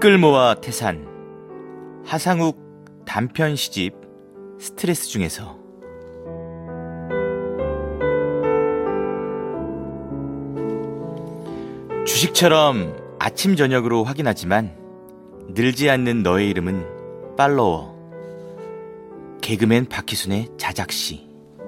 댓글 모아 태산 하상욱 단편 시집 스트레스 중에서 주식처럼 아침 저녁으로 확인하지만 늘지 않는 너의 이름은 팔로워. 개그맨 박희순의 자작시.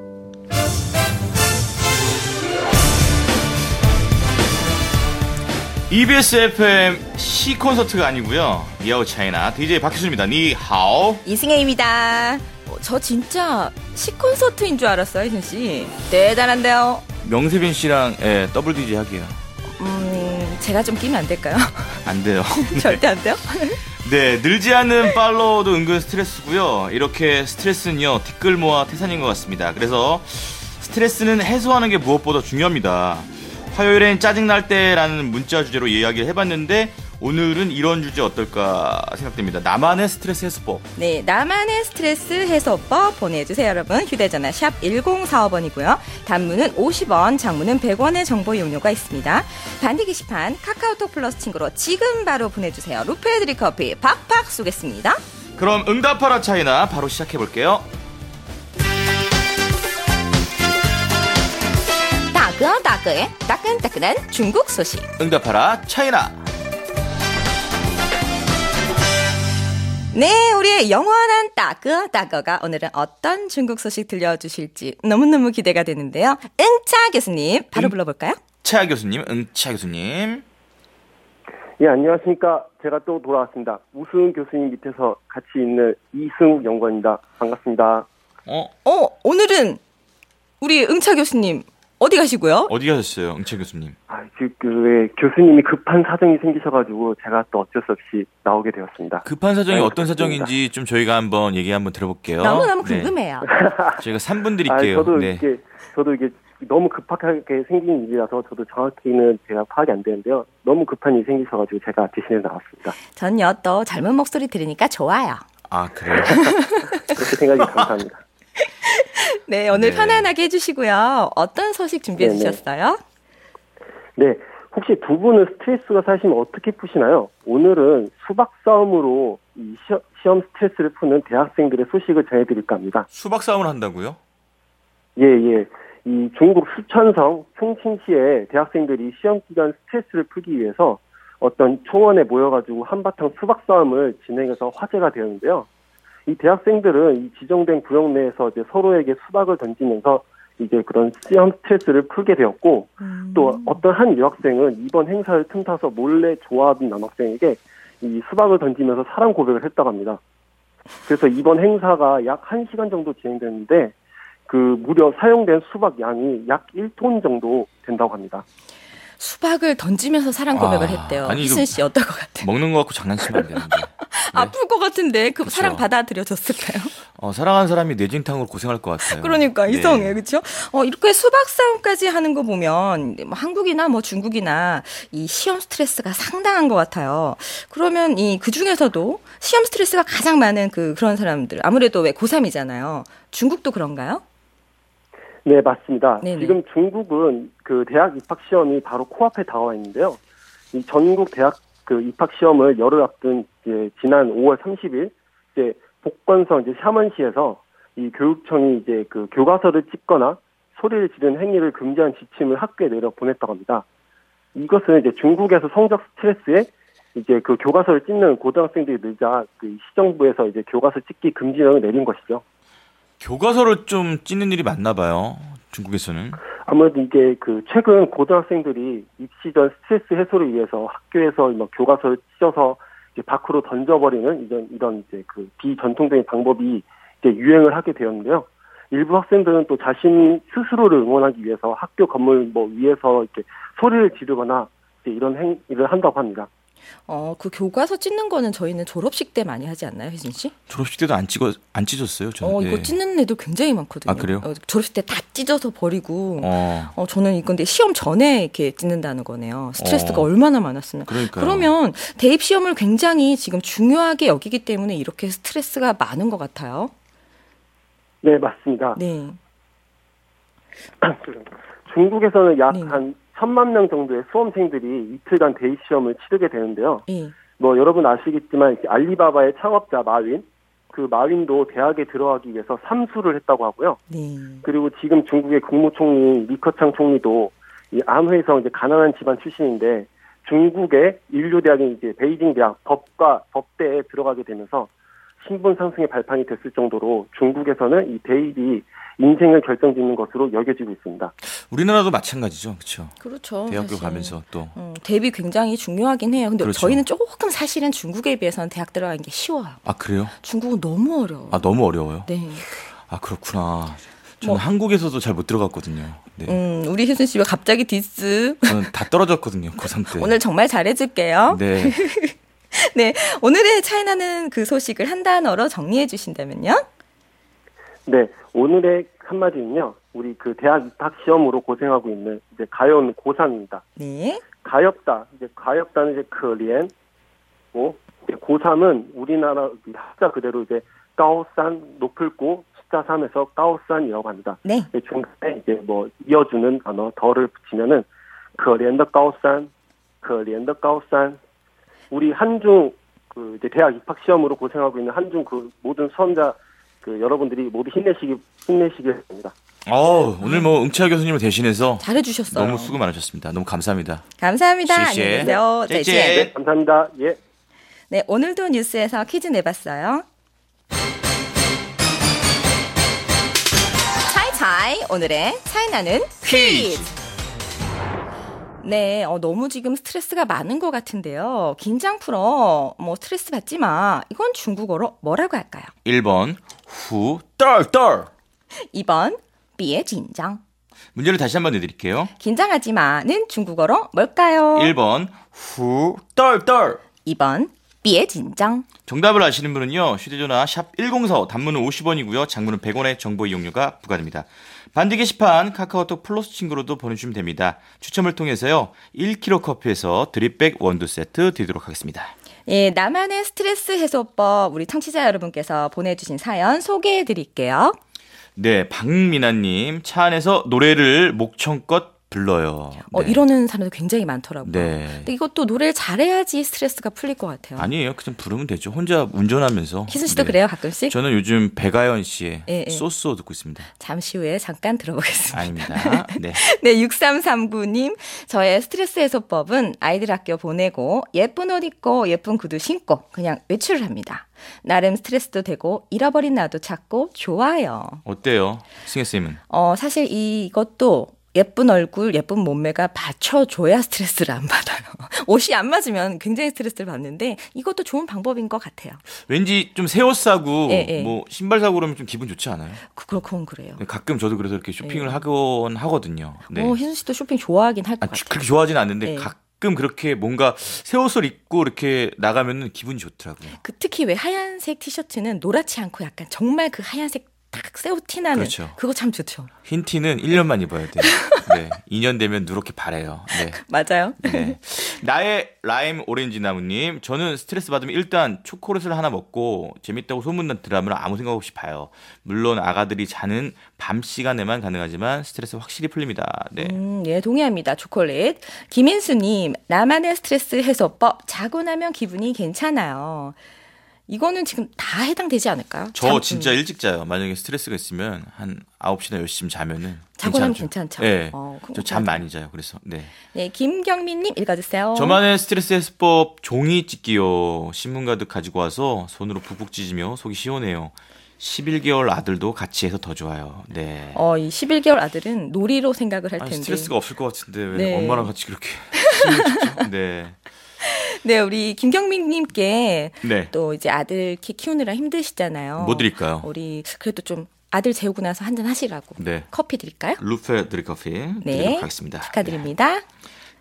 EBS FM 시 콘서트가 아니고요. 니하오 차이나 DJ 박희순입니다. 니하오. 이승혜입니다. 저 진짜 시 콘서트인 줄 알았어요, 희순씨. 대단한데요. 명세빈 씨랑 더블 DJ 하게요. 제가 좀 끼면 안 될까요? 안 돼요. 절대 안 돼요? 네, 늘지 않는 팔로워도 은근 스트레스고요. 이렇게 스트레스는요, 댓글 모아 태산인 것 같습니다. 그래서 스트레스는 해소하는 게 무엇보다 중요합니다. 화요일엔 짜증날 때라는 문자 주제로 이야기를 해봤는데 오늘은 이런 주제 어떨까 생각됩니다. 나만의 스트레스 해소법. 네, 나만의 스트레스 해소법 보내주세요, 여러분. 휴대전화 샵 1045번이고요. 단문은 50원, 장문은 100원의 정보 이용료가 있습니다. 반디 게시판 카카오톡 플러스 친구로 지금 바로 보내주세요. 루페드리 커피 팍팍 쏘겠습니다. 그럼 응답하라 차이나 바로 시작해볼게요. 따끈따끈해 따끈따끈한 중국 소식. 응답하라 차이나. 네, 우리의 영원한 따끄가 오늘은 어떤 중국 소식 들려주실지 너무너무 기대가 되는데요. 응차 교수님 바로 불러볼까요? 차 교수님, 응차 교수님. 예, 안녕하십니까. 제가 또 돌아왔습니다. 우승 교수님 밑에서 같이 있는 이승욱 연구원입니다. 반갑습니다. 오늘은 우리 응차 교수님 어디 가시고요? 어디 가셨어요, 응차 교수님? 교수님이 급한 사정이 생기셔가지고 제가 또 어쩔 수 없이 나오게 되었습니다. 급한 사정이 어떤 사정인지 좀 저희가 얘기 한번 들어볼게요. 너무너무 궁금해요. 저희가 3분 드릴게요. 저도 이게 너무 급하게 생긴 일이라서 저도 정확히는 제가 파악이 안 되는데요. 너무 급한 일이 생기셔가지고 제가 대신에 나왔습니다. 전요, 또 젊은 목소리 들으니까 좋아요. 아, 그래요? 그렇게 생각이 감사합니다. 네, 오늘 편안하게 해주시고요. 어떤 소식 준비해 주셨어요? 네, 혹시 두 분은 스트레스가 쌓이시면 어떻게 푸시나요? 오늘은 수박 싸움으로 이 시험 스트레스를 푸는 대학생들의 소식을 전해드릴까 합니다. 수박 싸움을 한다고요? 예. 이 중국 수천성 풍칭시의 대학생들이 시험 기간 스트레스를 풀기 위해서 어떤 초원에 모여가지고 한바탕 수박 싸움을 진행해서 화제가 되었는데요. 이 대학생들은 이 지정된 구역 내에서 이제 서로에게 수박을 던지면서 이제 그런 시험 스트레스를 풀게 되었고, 또 어떤 한 여학생은 이번 행사를 틈타서 몰래 좋아하던 남학생에게 이 수박을 던지면서 사랑 고백을 했다고 합니다. 그래서 이번 행사가 약 1시간 정도 진행됐는데, 무려 사용된 수박 양이 약 1톤 정도 된다고 합니다. 수박을 던지면서 사랑 고백을 했대요. 희순 씨 어떨 것 같아요? 먹는 거 갖고 장난치면 안 되는데. 네. 아플 것 같은데 그 그쵸. 사랑 받아들여졌을까요? 사랑하는 사람이 뇌진탕으로 고생할 것 같아요. 그러니까 이상해, 그렇죠? 이렇게 수박 싸움까지 하는 거 보면 한국이나 중국이나 이 시험 스트레스가 상당한 것 같아요. 그러면 그 중에서도 시험 스트레스가 가장 많은 그런 사람들, 아무래도 왜 고3이잖아요. 중국도 그런가요? 네, 맞습니다. 네네. 지금 중국은 대학 입학 시험이 바로 코앞에 다가와 있는데요. 이 전국 대학 입학 시험을 열흘 앞둔 지난 5월 30일 복건성 샤먼시에서 이 교육청이 교과서를 찍거나 소리를 지르는 행위를 금지한 지침을 학교에 내려 보냈다고 합니다. 이것은 중국에서 성적 스트레스에 교과서를 찍는 고등학생들이 늘자 시정부에서 교과서 찍기 금지령을 내린 것이죠. 교과서를 좀 찢는 일이 많나 봐요, 중국에서는. 아무래도 이게 최근 고등학생들이 입시 전 스트레스 해소를 위해서 학교에서 교과서를 찢어서 밖으로 던져버리는 이런 비전통적인 방법이 유행을 하게 되었는데요. 일부 학생들은 또 자신 스스로를 응원하기 위해서 학교 건물 위에서 소리를 지르거나 이런 행위를 한다고 합니다. 그 교과서 찢는 거는 저희는 졸업식 때 많이 하지 않나요, 혜진 씨? 졸업식 때도 안 찢었어요, 저는. 이거 찢는 애들 굉장히 많거든요. 아, 그래요? 졸업식 때 다 찢어서 버리고. 저는 이건데 시험 전에 이렇게 찢는다는 거네요. 스트레스가 얼마나 많았으면. 그러니까요. 그러면 대입 시험을 굉장히 지금 중요하게 여기기 때문에 이렇게 스트레스가 많은 것 같아요. 네, 맞습니다. 네. 중국에서는 약 한 1,000만 명 정도의 수험생들이 이틀간 대입 시험을 치르게 되는데요. 네. 뭐 여러분 아시겠지만 알리바바의 창업자 마윈, 그 마윈도 대학에 들어가기 위해서 삼수를 했다고 하고요. 네. 그리고 지금 중국의 국무총리 리커창 총리도 이 암회성 이제 가난한 집안 출신인데 중국의 인류대학인 이제 베이징 대학 법대에 들어가게 되면서 신분 상승의 발판이 됐을 정도로 중국에서는 이 대입이 인생을 결정짓는 것으로 여겨지고 있습니다. 우리나라도 마찬가지죠, 그렇죠? 그렇죠. 대학교 사실. 가면서 또 대입이 굉장히 중요하긴 해요. 근데 그렇죠. 저희는 조금 사실은 중국에 비해서는 대학 들어가는 게 쉬워요. 아 그래요? 중국은 너무 어려워요. 아 너무 어려워요? 네. 아 그렇구나. 저는 뭐. 한국에서도 잘 못 들어갔거든요. 네. 우리 희순 씨 왜 갑자기 디스? 저는 다 떨어졌거든요, 고3 때. 오늘 정말 잘해줄게요. 네. 네, 오늘의 차이나는 그 소식을 한 단어로 정리해 주신다면요? 네, 오늘의 한마디는요. 우리 그 대학 입학 시험으로 고생하고 있는 이제 가여운 고3입니다. 네. 가엽다. 이제 가엽다는 이제 거리엔 고3은 우리나라 학자 그대로 이제 까오산 높을 고 숫자 3에서 까오산이라고 합니다. 네. 중간에 이제 뭐 이어주는 단어 덜을 붙이면은 거리엔더 까오산, 거리엔더 까오산. 우리 한중 그 이제 대학 입학 시험으로 고생하고 있는 한중 그 모든 수험자 그 여러분들이 모두 힘내시길 바랍니다. 오늘 뭐 응치아 교수님을 대신해서 잘해주셨어요. 너무 수고 많으셨습니다. 너무 감사합니다. 감사합니다. 시시해. 안녕히 계세요. 네, 네, 감사합니다. 예. 네, 오늘도 뉴스에서 퀴즈 내봤어요. 차이차이 오늘의 차이나는 퀴즈. 네, 너무 지금 스트레스가 많은 것 같은데요. 긴장 풀어. 뭐 스트레스 받지 마. 이건 중국어로 뭐라고 할까요? 1번 후 떨떨. 2번 삐의 긴장. 문제를 다시 한번 내드릴게요. 긴장하지 마는 중국어로 뭘까요? 1번 후 떨떨. 2번 삐의 긴장. 정답을 아시는 분은요. 휴대전화 샵 1045 단문은 50원이고요. 장문은 100원의 정보 이용료가 부과됩니다. 반디 게시판 카카오톡 플러스 친구로도 보내주시면 됩니다. 추첨을 통해서요. 1kg 커피에서 드립백 원두 세트 드리도록 하겠습니다. 예, 나만의 스트레스 해소법 우리 청취자 여러분께서 보내주신 사연 소개해드릴게요. 네, 박미나님 차 안에서 노래를 목청껏 불러요. 네. 이러는 사람도 굉장히 많더라고요. 네. 근데 이것도 노래를 잘해야지 스트레스가 풀릴 것 같아요. 아니에요. 그냥 부르면 되죠. 혼자 운전하면서. 희순 씨도 네. 그래요, 가끔씩? 저는 요즘 백아연 씨의 예, 예. 소스を듣고 있습니다. 잠시 후에 잠깐 들어보겠습니다. 아닙니다. 네. 네, 6339님. 저의 스트레스 해소법은 아이들 학교 보내고 예쁜 옷 입고 예쁜 구두 신고 그냥 외출을 합니다. 나름 스트레스도 되고 잃어버린 나도 찾고 좋아요. 어때요? 승혜쌤은? 사실 이것도 예쁜 얼굴, 예쁜 몸매가 받쳐줘야 스트레스를 안 받아요. 옷이 안 맞으면 굉장히 스트레스를 받는데 이것도 좋은 방법인 것 같아요. 왠지 좀 새 옷 사고 예, 예. 뭐 신발 사고 그러면 좀 기분 좋지 않아요? 그건 그래요. 가끔 저도 그래서 이렇게 쇼핑을 하곤 하거든요. 네. 희순 씨도 쇼핑 좋아하긴 할 것 같아요. 그렇게 좋아하진 않는데 네. 가끔 그렇게 뭔가 새 옷을 입고 이렇게 나가면 기분이 좋더라고요. 특히 왜 하얀색 티셔츠는 노랗지 않고 약간 정말 그 하얀색 딱 새우 티나는 그렇죠. 그거 참 좋죠. 흰 티는 1년만 입어야 돼요. 네. 2년 되면 누렇게 바래요. 네. 맞아요. 네. 나의 라임 오렌지 나무님, 저는 스트레스 받으면 일단 초콜릿을 하나 먹고 재밌다고 소문난 드라마를 아무 생각 없이 봐요. 물론 아가들이 자는 밤 시간에만 가능하지만 스트레스 확실히 풀립니다. 네. 예, 동의합니다. 초콜릿. 김인수님, 나만의 스트레스 해소법. 자고 나면 기분이 괜찮아요. 이거는 지금 다 해당되지 않을까요? 저 진짜 일찍 자요. 만약에 스트레스가 있으면 한 9시나 10시쯤 자면은 자고 나면 괜찮죠. 괜찮죠. 네. 그럼 저 잠 많이 자요. 그래서. 네. 네, 김경민님 읽어주세요. 저만의 스트레스 해소법 종이 찢기요. 신문 가득 가지고 와서 손으로 푹푹 찢으며 속이 시원해요. 11개월 아들도 같이 해서 더 좋아요. 네. 이 11개월 아들은 놀이로 생각을 할 텐데. 스트레스가 없을 것 같은데 왜 네. 엄마랑 같이 그렇게 신을 찢죠? 네. 네, 우리 김경민님께 네. 또 이제 아들 키우느라 힘드시잖아요. 뭐 드릴까요? 우리 그래도 좀 아들 재우고 나서 한잔 하시라고. 네. 커피 드릴까요? 루페 드립커피 드리도록 하겠습니다. 축하드립니다. 네.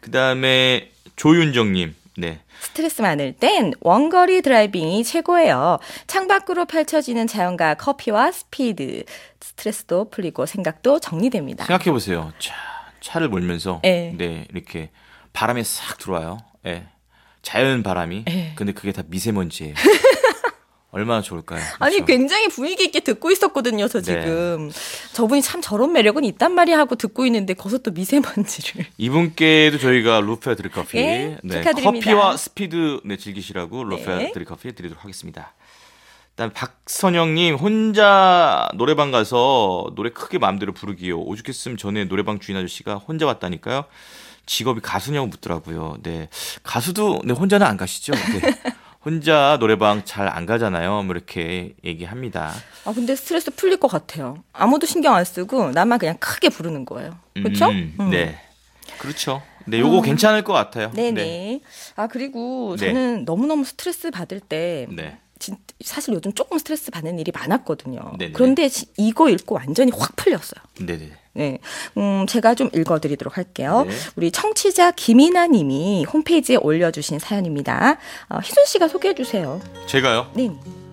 그다음에 조윤정님. 네. 스트레스 많을 땐 원거리 드라이빙이 최고예요. 창밖으로 펼쳐지는 자연과 커피와 스피드. 스트레스도 풀리고 생각도 정리됩니다. 생각해 보세요. 차를 몰면서 네. 네, 이렇게 바람이 싹 들어와요. 네. 자연 바람이. 네. 근데 그게 다 미세먼지예요. 얼마나 좋을까요? 아니 그렇죠? 굉장히 분위기 있게 듣고 있었거든요. 저 지금 저분이 참 저런 매력은 있단 말이야 하고 듣고 있는데 거기서 또 미세먼지를. 이분께도 저희가 로페아 드립커피 네, 축하드립니다. 커피와 스피드 즐기시라고 로페아 네. 드립커피 드리도록 하겠습니다. 일단 박선영님 혼자 노래방 가서 노래 크게 마음대로 부르기요. 오죽했으면 전에 노래방 주인 아저씨가 혼자 왔다니까요. 직업이 가수냐고 묻더라고요. 네, 가수도 혼자는 안 가시죠. 네. 혼자 노래방 잘 안 가잖아요. 뭐 이렇게 얘기합니다. 아 근데 스트레스 풀릴 것 같아요. 아무도 신경 안 쓰고 나만 그냥 크게 부르는 거예요. 그렇죠? 네, 그렇죠. 네, 요거 괜찮을 것 같아요. 네네. 네. 아 그리고 네. 저는 너무너무 스트레스 받을 때 네. 사실 요즘 조금 스트레스 받는 일이 많았거든요. 네네. 그런데 이거 읽고 완전히 확 풀렸어요. 네네. 네, 제가 좀 읽어드리도록 할게요. 네. 우리 청취자 김이나 님이 홈페이지에 올려주신 사연입니다. 희순 씨가 소개해 주세요. 제가요? 네.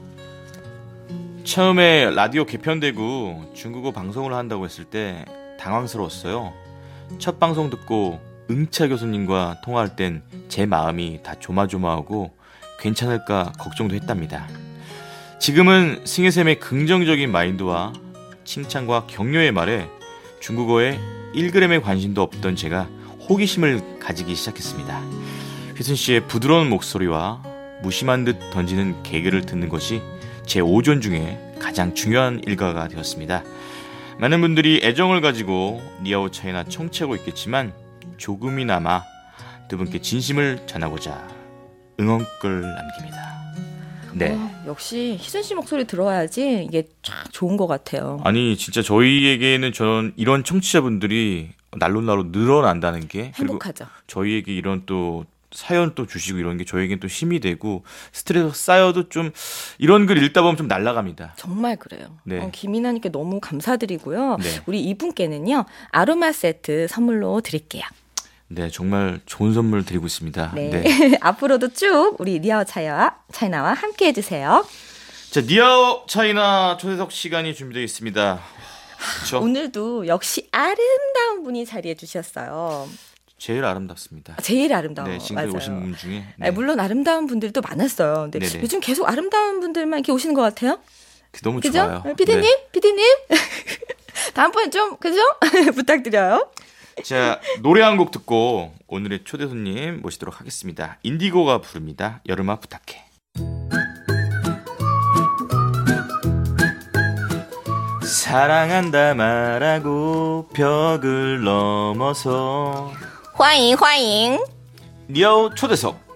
처음에 라디오 개편되고 중국어 방송을 한다고 했을 때 당황스러웠어요. 첫 방송 듣고 응차 교수님과 통화할 땐 제 마음이 다 조마조마하고 괜찮을까 걱정도 했답니다. 지금은 승혜쌤의 긍정적인 마인드와 칭찬과 격려의 말에 중국어에 1g의 관심도 없던 제가 호기심을 가지기 시작했습니다. 휘순 씨의 부드러운 목소리와 무심한 듯 던지는 개그를 듣는 것이 제 오전 중에 가장 중요한 일과가 되었습니다. 많은 분들이 애정을 가지고 니아오 차이나 청취하고 있겠지만 조금이나마 두 분께 진심을 전하고자 응원글 남깁니다. 네. 역시 희순 씨 목소리 들어야지 이게 쫙 좋은 것 같아요. 아니 진짜 저희에게는 전 이런 청취자분들이 날로 늘어난다는 게 행복하죠. 그리고 저희에게 이런 또 사연 또 주시고 이런 게 저에겐 또 힘이 되고 스트레스 쌓여도 좀 이런 글 읽다 보면 좀 날아갑니다. 정말 그래요. 네. 김이나님께 너무 감사드리고요. 네. 우리 이분께는요 아로마 세트 선물로 드릴게요. 네, 정말 좋은 선물 드리고 있습니다. 네. 네. 앞으로도 쭉 우리 니아오 차이나와 함께 해주세요. 자, 니아오 차이나 초대석 시간이 준비되어 있습니다. 그렇죠? 오늘도 역시 아름다운 분이 자리해 주셨어요. 제일 아름답습니다. 제일 아름다워. 네, 지금까지 맞아요. 오신 분 중에. 네. 아니, 물론 아름다운 분들도 많았어요. 근데 네네. 요즘 계속 아름다운 분들만 이렇게 오시는 것 같아요. 너무 그죠? 좋아요. 피디님? 네. 피디님? 다음번에 좀, 그죠? 부탁드려요. 자, 노래 한 곡 듣고 오늘의 초대 손님 모시도록 하겠습니다. 인디고가 부릅니다. 여름아 부탁해. 사랑한다 말하고 벽을 넘어서 欢迎欢迎 니아오 초대석.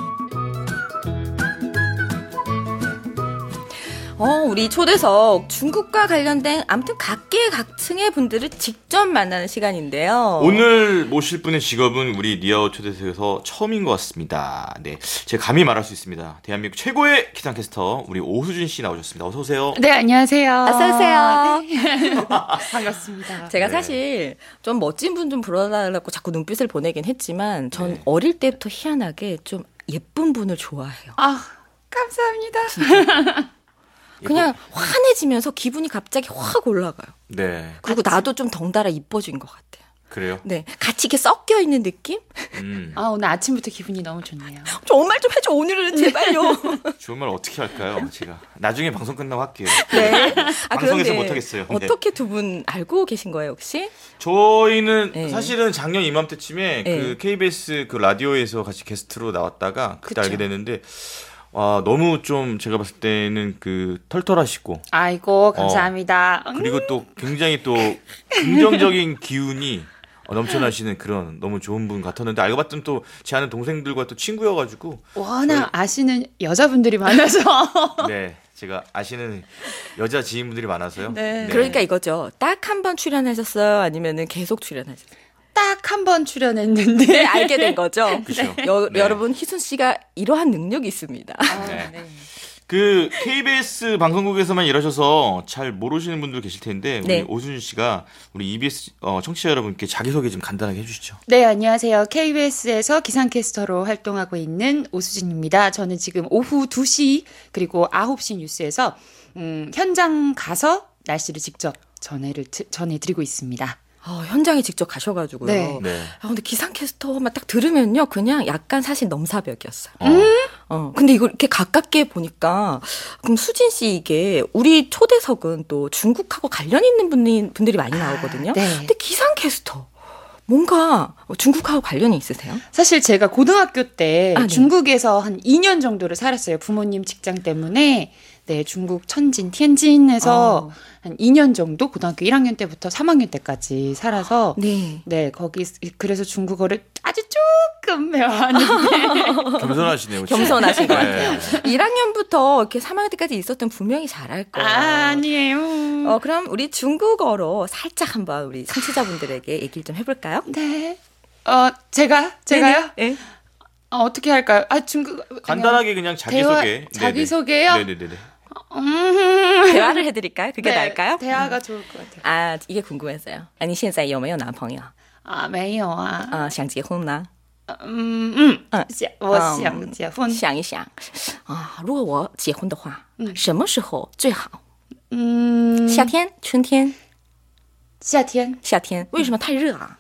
우리 초대석 중국과 관련된 아무튼 각계각층의 분들을 직접 만나는 시간인데요. 오늘 모실 분의 직업은 우리 니아오 초대석에서 처음인 것 같습니다. 네, 제가 감히 말할 수 있습니다. 대한민국 최고의 기상캐스터 우리 오수진 씨 나오셨습니다. 어서 오세요. 네, 안녕하세요. 어서 오세요. 네. 반갑습니다. 제가 네. 사실 좀 멋진 분 좀 불러달라고 자꾸 눈빛을 보내긴 했지만 전 네. 어릴 때부터 희한하게 좀 예쁜 분을 좋아해요. 아, 감사합니다. 그냥 환해지면서 기분이 갑자기 확 올라가요. 네, 그리고 나도 좀 덩달아 이뻐진 것 같아요. 그래요. 네, 같이 이렇게 섞여 있는 느낌? 아, 오늘 아침부터 기분이 너무 좋네요. 정말 좀 해줘 오늘은 제발요. 좋은 말 어떻게 할까요? 제가 나중에 방송 끝나고 할게요. 네. 방송에서 못하겠어요. 네. 어떻게 두 분 알고 계신 거예요 혹시? 저희는 네. 사실은 작년 이맘때쯤에 네. 그 KBS 그 라디오에서 같이 게스트로 나왔다가 그때 그쵸. 알게 됐는데 너무 좀 제가 봤을 때는 그 털털하시고 아이고, 감사합니다. 그리고 또 굉장히 또 긍정적인 기운이 넘쳐나시는 그런 너무 좋은 분 같았는데 알고 봤더니 또 제 아는 동생들과 또 친구여가지고 워낙 아시는 여자분들이 많아서. 네 제가 아시는 여자 지인분들이 많아서요. 네. 그러니까 이거죠. 딱 한 번 출연하셨어요? 아니면은 계속 출연하셨어요? 딱 한 번 출연했는데. 네, 알게 된 거죠. 그쵸. 네. 여러분 희순 씨가 이러한 능력이 있습니다. 네. 네. 그 KBS 방송국에서만 일하셔서 잘 모르시는 분들 계실 텐데 우리 네. 오수진 씨가 우리 EBS 청취자 여러분께 자기소개 좀 간단하게 해주시죠. 네, 안녕하세요. KBS에서 기상캐스터로 활동하고 있는 오수진입니다. 저는 지금 오후 2시 그리고 9시 뉴스에서 현장 가서 날씨를 직접 전해드리고 있습니다. 현장에 직접 가셔가지고요. 네. 네. 근데 기상캐스터만 딱 들으면요, 그냥 약간 사실 넘사벽이었어요. 근데 이걸 이렇게 가깝게 보니까, 그럼 수진 씨 이게 우리 초대석은 또 중국하고 관련 있는 분들이 많이 나오거든요. 네. 근데 기상캐스터. 뭔가 중국하고 관련이 있으세요? 사실 제가 고등학교 때 네. 중국에서 한 2년 정도를 살았어요. 부모님 직장 때문에. 네, 중국 천진, 티안진에서 한 2년 정도 고등학교 1학년 때부터 3학년 때까지 살아서 네, 거기 그래서 중국어를 아주 조금 배워왔는데 겸손하시네요. 겸손하신 것 같아요. 1학년부터 이렇게 3학년 때까지 있었던 분명히 잘할 거예요. 아니에요. 그럼 우리 중국어로 살짝 한번 우리 청취자분들에게 얘기를 좀 해볼까요? 네. 제가요? 네. 어떻게 할까요? 중국 간단하게 그냥 자기소개. 자기소개요? 네네네. 대화를 해드릴까요? 그게 네, 나을까요? 대화가 좋을 것 같아요. 이게 궁금했어요. 你现在有没有男朋友？ 没有啊。 想结婚吗？ 我想结婚。 想一想如果我结婚的话，什么时候最好？夏天、春天？ 夏天。 夏天。为什么太热啊？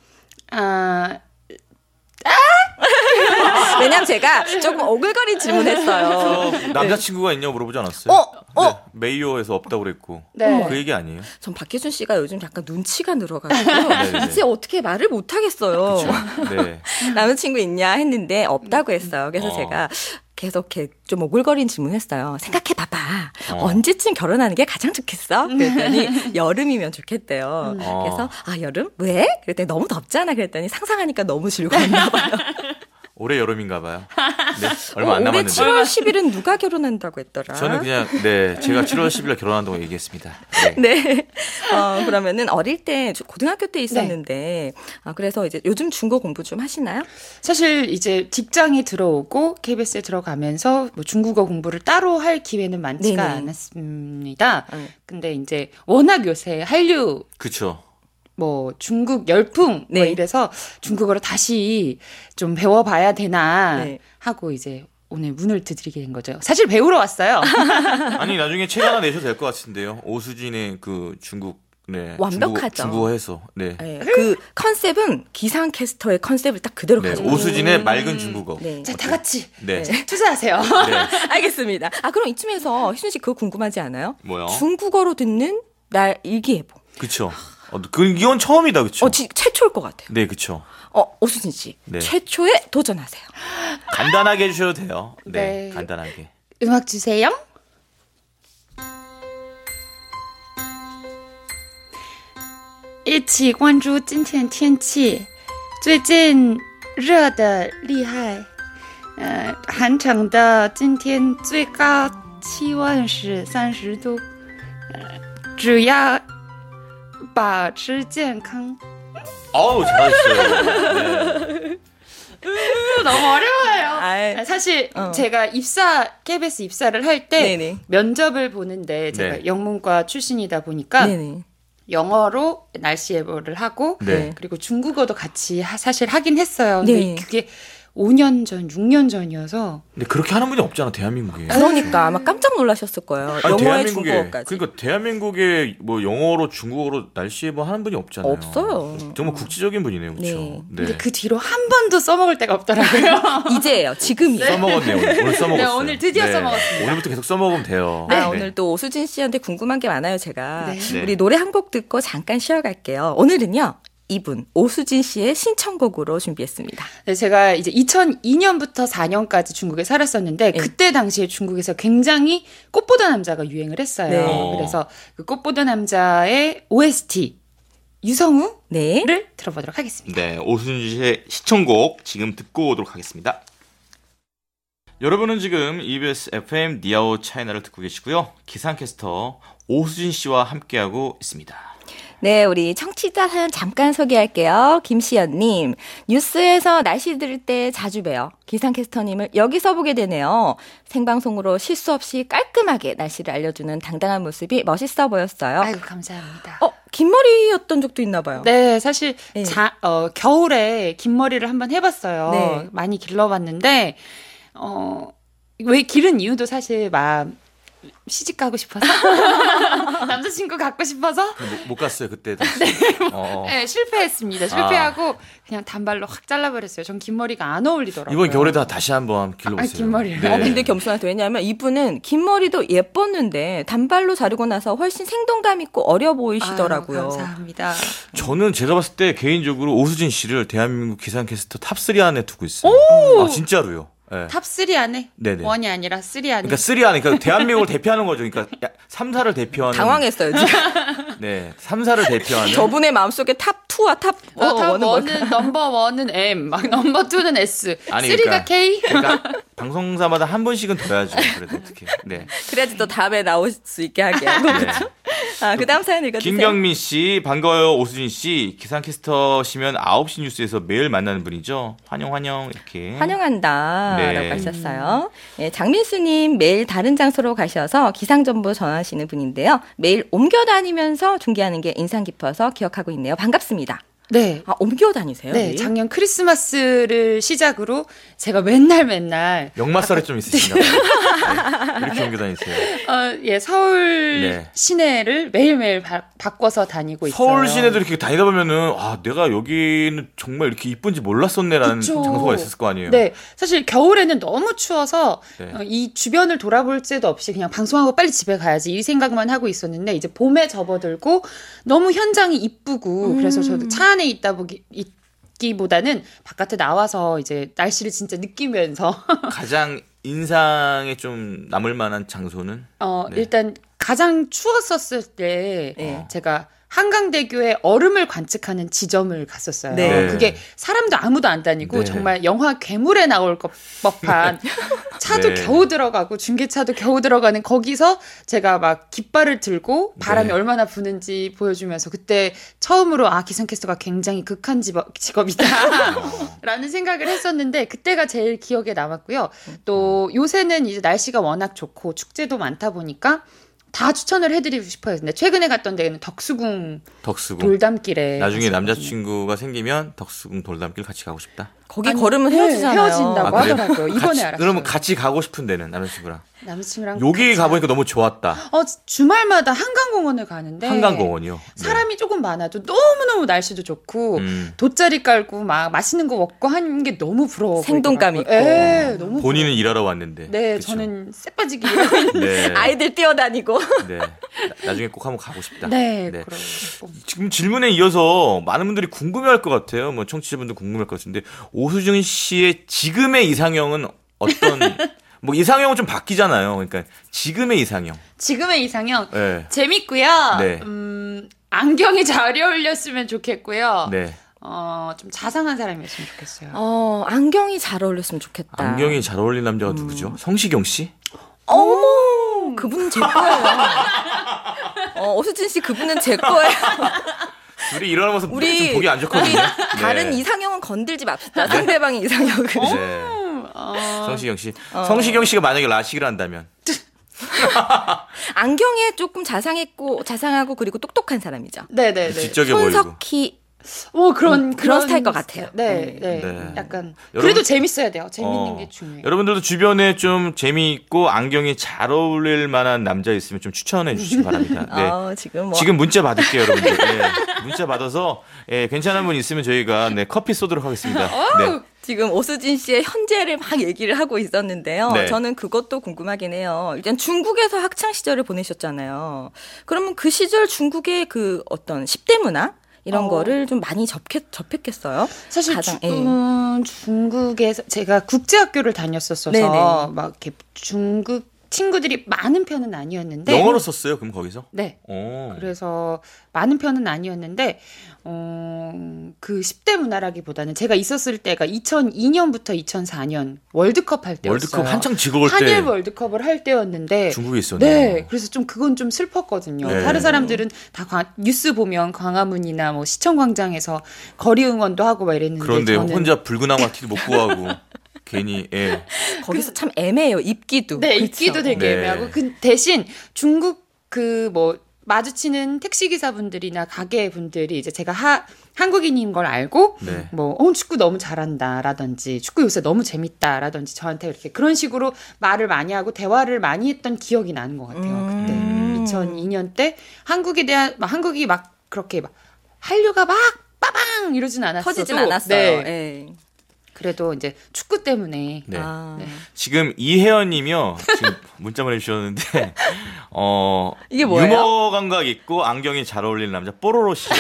왜냐면 제가 조금 오글거린 질문했어요. 남자친구가 있냐고 물어보지 않았어요? 네, 메이오에서 없다고 그랬고. 네. 그 얘기 아니에요? 전 박혜준 씨가 요즘 약간 눈치가 늘어가지고 이제 어떻게 말을 못 하겠어요. 네. 남자친구 있냐 했는데 없다고 했어요. 그래서 제가 계속 이렇게 좀 오글거린 질문했어요. 생각해봐봐. 언제쯤 결혼하는 게 가장 좋겠어? 그랬더니 여름이면 좋겠대요. 그래서 여름? 왜? 그랬더니 너무 덥잖아. 그랬더니 상상하니까 너무 즐거웠나 봐요. 올해 여름인가 봐요. 네, 얼마 안 올해 남았는데. 7월 10일은 누가 결혼한다고 했더라? 저는 그냥 제가 7월 10일에 결혼한다고 얘기했습니다. 네. 그러면은 어릴 때 고등학교 때 있었는데 그래서 이제 요즘 중국어 공부 좀 하시나요? 사실 이제 직장에 들어오고 KBS에 들어가면서 뭐 중국어 공부를 따로 할 기회는 많지가 않았습니다. 근데 이제 워낙 요새 한류 그렇죠. 뭐 중국 열풍 뭐 이래서 중국어를 다시 좀 배워봐야 되나 하고 이제 오늘 문을 두드리게 된 거죠. 사실 배우러 왔어요. 아니 나중에 책 하나 내셔도 될 것 같은데요. 오수진의 그 중국 완벽하죠. 중국어 해서 그 컨셉은 기상캐스터의 컨셉을 딱 그대로 가지고 오수진의 맑은 중국어. 자, 다 같이 네. 투자하세요. 네. 알겠습니다. 그럼 이쯤에서 희준 씨 그거 궁금하지 않아요? 뭐요? 중국어로 듣는 날 일기예보. 그렇죠. 이건 처음이다, 그렇죠? 최초일 것 같아요. 네, 그렇죠. 오수진 씨, 최초에 도전하세요. 간단하게 해주셔도 돼요. 네. 간단하게. 음악 주세요. 一起关注今天天气，最近热得厉害。韩城的今天最高气温是30度，只要保持健康。 어우, 잘하셨어요. 너무 어려워요. 사실 제가 KBS 입사를 할 때 면접을 보는데 제가 영문과 출신이다 보니까 영어로 날씨 예보를 하고 그리고 중국어도 같이 사실 하긴 했어요. 근데 그게 5년 전, 6년 전이어서. 근데 그렇게 하는 분이 없잖아, 대한민국에. 그러니까 아마 깜짝 놀라셨을 거예요. 영어에 중국어까지. 그러니까 대한민국에 뭐 영어로 중국어로 날씨 예보 하는 분이 없잖아요. 없어요. 정말 국지적인 분이네요, 그렇죠? 네. 근데 그 뒤로 한 번도 써먹을 데가 없더라고요. 이제예요, 지금이에요. 써먹었네요, 오늘 써먹었어요. 네, 오늘 드디어 써먹었습니다. 오늘부터 계속 써먹으면 돼요. 오늘 또 오수진 씨한테 궁금한 게 많아요, 제가. 우리 노래 한 곡 듣고 잠깐 쉬어갈게요. 오늘은요. 이분 오수진 씨의 신청곡으로 준비했습니다. 네, 제가 이제 2002년부터 4년까지 중국에 살았었는데 그때 당시에 중국에서 굉장히 꽃보다 남자가 유행을 했어요. 그래서 그 꽃보다 남자의 OST 유성우를 들어보도록 하겠습니다. 네, 오수진 씨의 시청곡 지금 듣고 오도록 하겠습니다. 여러분은 지금 EBS FM 니아오 차이나를 듣고 계시고요. 기상캐스터 오수진 씨와 함께하고 있습니다. 네, 우리 청취자 사연 잠깐 소개할게요. 김시연님, 뉴스에서 날씨 들을 때 자주 봬요. 기상캐스터님을 여기서 보게 되네요. 생방송으로 실수 없이 깔끔하게 날씨를 알려주는 당당한 모습이 멋있어 보였어요. 아이고, 감사합니다. 긴 머리였던 적도 있나 봐요. 네, 사실 겨울에 긴 머리를 한번 해봤어요. 많이 길러봤는데 왜 기른 이유도 사실 막 시집 가고 싶어서 남자친구 갖고 싶어서 못 갔어요 그때. 네, 실패했습니다. 실패하고 그냥 단발로 확 잘라버렸어요. 전 긴 머리가 안 어울리더라고요. 이번 겨울에도 다시 한번 길러보세요. 긴 머리를. 네. 근데 겸손하다. 왜냐하면 이분은 긴 머리도 예뻤는데 단발로 자르고 나서 훨씬 생동감 있고 어려 보이시더라고요. 아유, 감사합니다. 저는 제가 봤을 때 개인적으로 오수진 씨를 대한민국 기상캐스터 탑3 안에 두고 있어요. 진짜로요. 네. 탑3 안에? 네네. 1이 아니라 3 안에? 그러니까 3 안에, 그러니까 대한민국을 대표하는 거죠. 그러니까 3사를 대표하는. 당황했어요, 지금. 네, 3사를 대표하는. 저분의 마음속에 탑2와 탑1은 넘버1은 M, 막 넘버2는 S, 아니, 3가 그러니까, K? 그러니까 방송사마다 한 번씩은 둬야죠. 그래도 어떻게. 네. 그래야지 또 다음에 나올 수 있게 하게. 그렇죠? 그 다음 사연 읽어주세요. 김경민 씨, 반가워요. 오수진 씨. 기상캐스터시면 9시 뉴스에서 매일 만나는 분이죠. 환영, 이렇게. 환영한다. 라고 하셨어요. 네, 장민수님 매일 다른 장소로 가셔서 기상정보 전하시는 분인데요. 매일 옮겨 다니면서 중계하는 게 인상 깊어서 기억하고 있네요. 반갑습니다. 네. 옮겨 다니세요? 네. 매일? 작년 크리스마스를 시작으로 제가 맨날. 역마살이 좀 있으신가 봐요. 네. 이렇게 옮겨 다니세요. 예, 서울 시내를 매일매일 바꿔서 다니고 있어요. 서울 시내도 이렇게 다니다 보면은, 내가 여기는 정말 이렇게 이쁜지 몰랐었네라는 장소가 있었을 거 아니에요. 네. 사실 겨울에는 너무 추워서 이 주변을 돌아볼 새도 없이 그냥 방송하고 빨리 집에 가야지 이 생각만 하고 있었는데 이제 봄에 접어들고 너무 현장이 이쁘고 그래서 저도 차 안에 있기보다는 바깥에 나와서 이제 날씨를 진짜 느끼면서 가장 인상에 좀 남을 만한 장소는? 일단 가장 추웠었을 때 제가 한강대교에 얼음을 관측하는 지점을 갔었어요. 네. 그게 사람도 아무도 안 다니고 정말 영화 괴물에 나올 법한 차도 겨우 들어가고 중계차도 겨우 들어가는 거기서 제가 막 깃발을 들고 바람이 얼마나 부는지 보여주면서 그때 처음으로 기상캐스터가 굉장히 극한 직업이다 라는 생각을 했었는데 그때가 제일 기억에 남았고요. 또 요새는 이제 날씨가 워낙 좋고 축제도 많다 보니까 다 추천을 해드리고 싶어요. 근데 최근에 갔던 데는 덕수궁 돌담길에 나중에 남자친구가 생기면 덕수궁 돌담길 같이 가고 싶다. 거기 걸으면 헤어지잖아요. 헤어진다고 하더라고요. 이번에 알았어요. 그러면 같이 가고 싶은 데는 남자친구랑 여기 같이 가보니까 너무 좋았다. 주말마다 한강공원을 가는데 한강공원이요? 사람이 조금 많아도 너무너무 날씨도 좋고 돗자리 깔고 막 맛있는 거 먹고 하는 게 너무 부러워. 생동감 있고. 너무 본인은 일하러 왔는데. 네, 그쵸? 저는 쎄빠지기 일하고 있는데 아이들 뛰어다니고. 네, 나중에 꼭 한번 가고 싶다. 네. 지금 질문에 이어서 많은 분들이 궁금해할 것 같아요. 뭐 청취자분들 궁금할 것 같은데 오수진 씨의 지금의 이상형은 어떤? 뭐 이상형은 좀 바뀌잖아요. 그러니까 지금의 이상형. 재밌고요. 네. 안경이 잘 어울렸으면 좋겠고요. 네. 좀 자상한 사람이었으면 좋겠어요. 안경이 잘 어울렸으면 좋겠다. 안경이 잘 어울리는 남자가 누구죠? 성시경 씨? 어머, 그분은 제 거예요. 오수진 씨 그분은 제 거예요. 둘이 일어나는 모습 좀 보기 안 좋거든요. 다른 이상형은 건들지 맙시다. 상대방의 이상형은. 네. 성시경 씨. 성시경 씨가 만약에 라식을 한다면. 안경에 조금 자상하고 그리고 똑똑한 사람이죠. 네네네. 지적해 보이고. 손석희. 그런 스타일 것 같아요. 네. 약간 그래도 재밌어야 돼요. 재밌는 게 중요해요. 여러분들도 주변에 좀 재미있고 안경이 잘 어울릴 만한 남자 있으면 좀 추천해 주시기 바랍니다. 네. 지금 문자 받을게요, 여러분들. 네. 문자 받아서 괜찮은 분 있으면 저희가 커피 쏘도록 하겠습니다. 네. 지금 오수진 씨의 현재를 막 얘기를 하고 있었는데요. 저는 그것도 궁금하긴 해요. 일단 중국에서 학창 시절을 보내셨잖아요. 그러면 그 시절 중국의 그 어떤 10대 문화? 이런 거를 좀 많이 접했겠어요? 사실 중국에서 제가 국제학교를 다녔었어서 막 이렇게 중국 친구들이 많은 편은 아니었는데 영어로 썼어요? 그럼 거기서? 네. 그래서 많은 편은 아니었는데 그 10대 문화라기보다는 제가 있었을 때가 2002년부터 2004년 월드컵 할 때였어요. 월드컵 한창 지고 때 한일 월드컵을 할 때였는데 중국에 있었네요. 네. 그래서 좀 그건 좀 슬펐거든요. 네. 다른 사람들은 다 뉴스 보면 광화문이나 뭐 시청광장에서 거리 응원도 하고 막 이랬는데 그런데 저는 혼자 붉은 악마티도 못 구하고 괜히 거기서 참 애매해요. 입기도. 네, 그렇죠. 입기도 되게 애매하고 그 대신 중국 마주치는 택시기사분들이나 가게분들이 이제 제가 한국인인 걸 알고 뭐 축구 너무 잘한다라든지 축구 요새 너무 재밌다라든지 저한테 이렇게 그런 식으로 말을 많이 하고 대화를 많이 했던 기억이 나는 것 같아요. 그때 2002년 때 한국이 막 그렇게 막 한류가 막 빠방 이러진 않았어도 터지진 않았어요. 네. 그래도 이제 축구 때문에. 네. 지금 이혜연님이요. 지금 문자 보내주셨는데 이게 뭐예요? 유머 감각 있고 안경이 잘 어울리는 남자 뽀로로 씨라고.